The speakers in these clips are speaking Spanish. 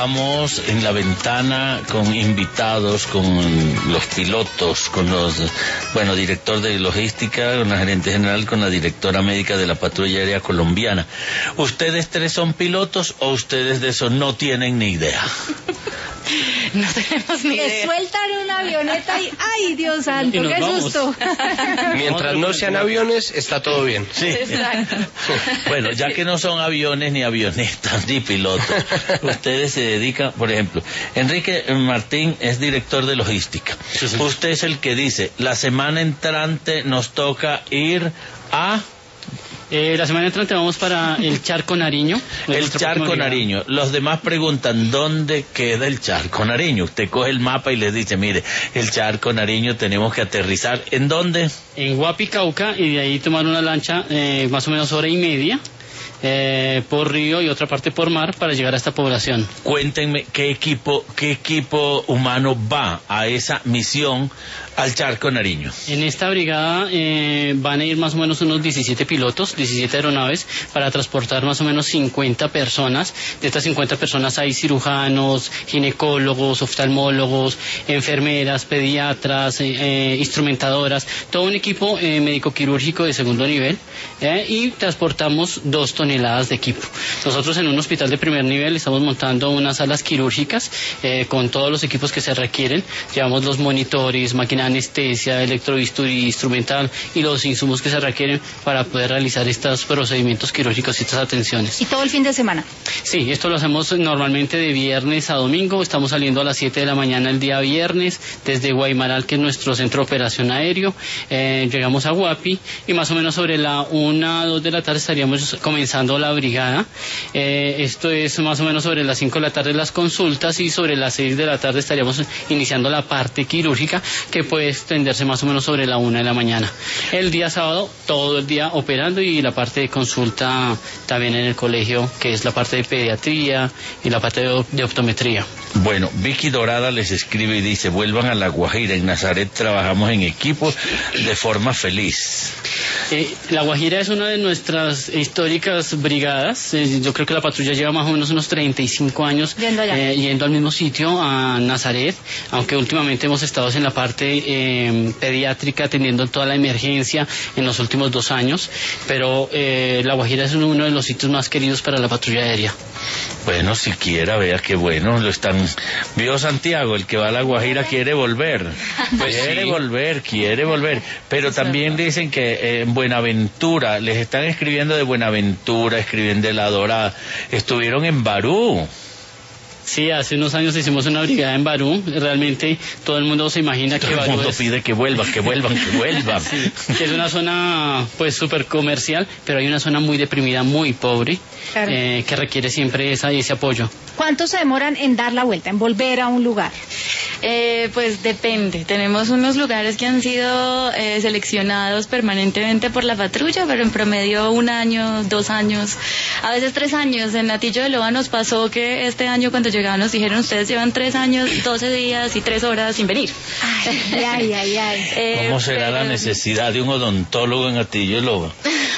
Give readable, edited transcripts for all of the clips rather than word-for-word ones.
estamos en la ventana con invitados, con los pilotos, con los, director de logística, con la gerente general, con la directora médica de la Patrulla Aérea Colombiana. ¿Ustedes tres son pilotos o ustedes de eso no tienen ni idea? No tenemos ni idea. Le sueltan una avioneta y ¡ay, Dios santo, qué susto! Mientras no sean aviones, está todo bien. Sí. Exacto. Bueno, ya que no son aviones, ni avionetas, ni pilotos, ustedes se dedican, por ejemplo, Enrique Martín es director de logística. Sí. Usted es el que dice, la semana entrante nos toca ir a... La semana entrante vamos para el Charco Nariño. El Charco Nariño. Los demás preguntan, ¿dónde queda el Charco Nariño? Usted coge el mapa y les dice, mire, el Charco Nariño tenemos que aterrizar. ¿En dónde? En Guapi, Cauca, y de ahí tomar una lancha más o menos hora y media por río y otra parte por mar para llegar a esta población. Cuéntenme qué equipo humano va a esa misión al Charco Nariño. En esta brigada van a ir más o menos unos 17 pilotos, 17 aeronaves, para transportar más o menos 50 personas. De estas 50 personas hay cirujanos, ginecólogos, oftalmólogos, enfermeras, pediatras, instrumentadoras, todo un equipo médico-quirúrgico de segundo nivel, y transportamos 2 toneladas de equipo. Nosotros en un hospital de primer nivel estamos montando unas salas quirúrgicas con todos los equipos que se requieren. Llevamos los monitores, máquina anestesia, electrobisturí, instrumental y los insumos que se requieren para poder realizar estos procedimientos quirúrgicos y estas atenciones. ¿Y todo el fin de semana? Sí, esto lo hacemos normalmente de viernes a domingo. Estamos saliendo a las 7 de la mañana el día viernes desde Guaymaral, que es nuestro centro de operación aéreo. Llegamos a Guapi y más o menos sobre la 1, 2 de la tarde estaríamos comenzando la brigada. Esto es más o menos sobre las 5 de la tarde las consultas y sobre las 6 de la tarde estaríamos iniciando la parte quirúrgica, que puede extenderse más o menos sobre la 1 de la mañana. El día sábado todo el día operando y la parte de consulta también en el colegio, que es la parte de pediatría y la parte de optometría. Bueno, Vicky Dorada les escribe y dice, vuelvan a La Guajira, en Nazaret trabajamos en equipo de forma feliz. La Guajira es una de nuestras históricas brigadas. Yo creo que la patrulla lleva más o menos unos 35 años yendo al mismo sitio, a Nazaret, aunque últimamente hemos estado en la parte pediátrica atendiendo toda la emergencia en los últimos 2 años, pero La Guajira es uno de los sitios más queridos para la patrulla aérea. Bueno, siquiera vea que bueno, vio Santiago, el que va a La Guajira quiere volver, quiere volver, pero también dicen que en Buenaventura, les están escribiendo de Buenaventura, escriben de La Dorada, estuvieron en Barú. Sí, hace unos años hicimos una brigada en Barú. Realmente todo el mundo se imagina que Barú todo el mundo pide que vuelvan. Sí, que es una zona pues súper comercial, pero hay una zona muy deprimida, muy pobre, claro, que requiere siempre ese apoyo. ¿Cuánto se demoran en dar la vuelta, en volver a un lugar? Pues depende. Tenemos unos lugares que han sido seleccionados permanentemente por la patrulla, pero en promedio 1 año, 2 años, a veces 3 años. En Atillo de Loa nos pasó que este año cuando llegaban nos dijeron, ustedes llevan 3 años, 12 días y 3 horas sin venir. Ay. ¿Cómo será la necesidad de un odontólogo en Atillo de Loa?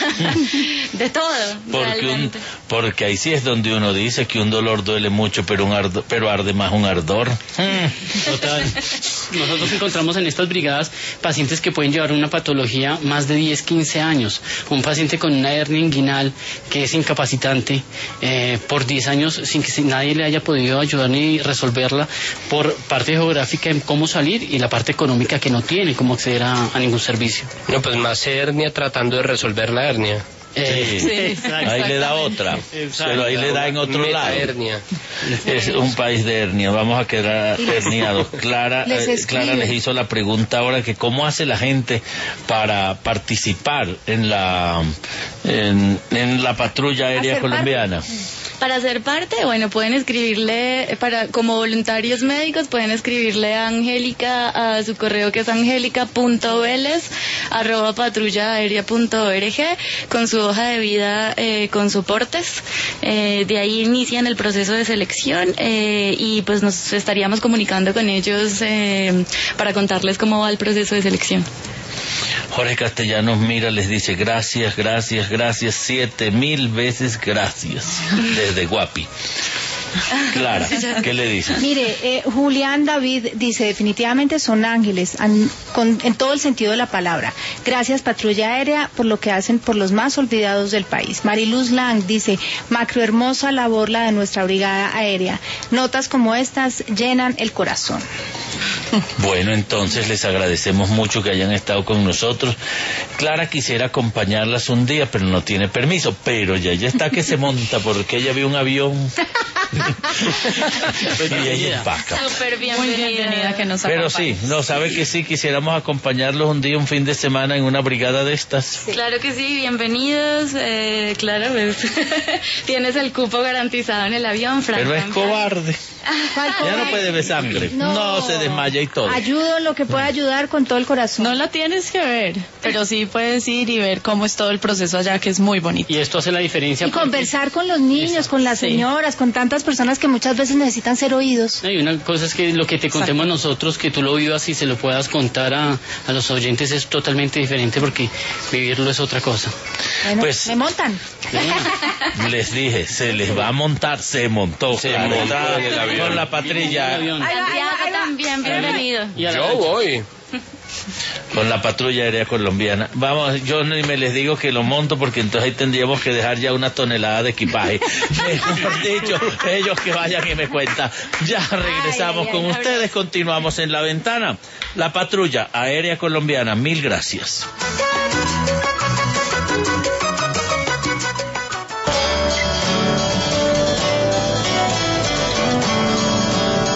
De todo, porque ahí sí es donde uno dice que un dolor duele mucho, pero arde más un ardor. Total. Nosotros encontramos en estas brigadas pacientes que pueden llevar una patología más de 10, 15 años. Un paciente con una hernia inguinal que es incapacitante por 10 años sin que nadie le haya podido ayudar ni resolverla, por parte geográfica en cómo salir y la parte económica que no tiene cómo acceder a ningún servicio. No, pues más hernia tratando de resolver la hernia. Sí, ahí le da otra, pero ahí le da en otro lado. Hernia. Es un país de hernia, vamos a quedar herniados. Clara les hizo la pregunta ahora que cómo hace la gente para participar en la patrulla aérea colombiana. Para ser parte, bueno, pueden escribirle, como voluntarios médicos, pueden escribirle a Angélica a su correo, que es angelica.velez@patrullaaérea.org, con su hoja de vida con soportes. De ahí inician el proceso de selección y pues nos estaríamos comunicando con ellos para contarles cómo va el proceso de selección. Jorge Castellanos mira, les dice gracias, 7,000 veces gracias desde Guapi. Clara, ¿qué le dices? Mire, Julián David dice, definitivamente son ángeles, en todo el sentido de la palabra. Gracias, Patrulla Aérea, por lo que hacen por los más olvidados del país. Mariluz Lang dice, macro hermosa labor la de nuestra brigada aérea. Notas como estas llenan el corazón. Bueno, entonces les agradecemos mucho que hayan estado con nosotros. Clara quisiera acompañarlas un día, pero no tiene permiso, pero ya está que se monta porque ella vio un avión. Y ella empaca. Súper bienvenida que nos Pero acompañe. sí, no sabe que sí, quisiéramos acompañarlos un día, un fin de semana en una brigada de estas. Sí. Claro que sí, bienvenidos. Claro, pues, tienes el cupo garantizado en el avión, Frank. Pero es cobarde. Ya no puede ver sangre. No, se desmaya y todo. Ayudo en lo que pueda ayudar con todo el corazón. No la tienes que ver, pero sí puedes ir y ver cómo es todo el proceso allá, que es muy bonito. Y esto hace la diferencia. Y conversar con los niños, con las señoras, con tantas personas que muchas veces necesitan ser oídos. Y una cosa es que lo que te contemos nosotros, que tú lo vivas y se lo puedas contar a los oyentes es totalmente diferente, porque vivirlo es otra cosa. Bueno, Pues- me montan. Les dije, se les va a montar, se montó. Se Clara, montó está en el avión. con la patrilla. Avión. Santiago también, bienvenido. Y a la Yo lancha. voy. Con la patrulla aérea colombiana. Vamos, yo ni me les digo que lo monto porque entonces ahí tendríamos que dejar ya una tonelada de equipaje. Mejor dicho, ellos que vayan y me cuentan. Ya regresamos con ustedes, continuamos en La Ventana. La patrulla aérea colombiana, mil gracias.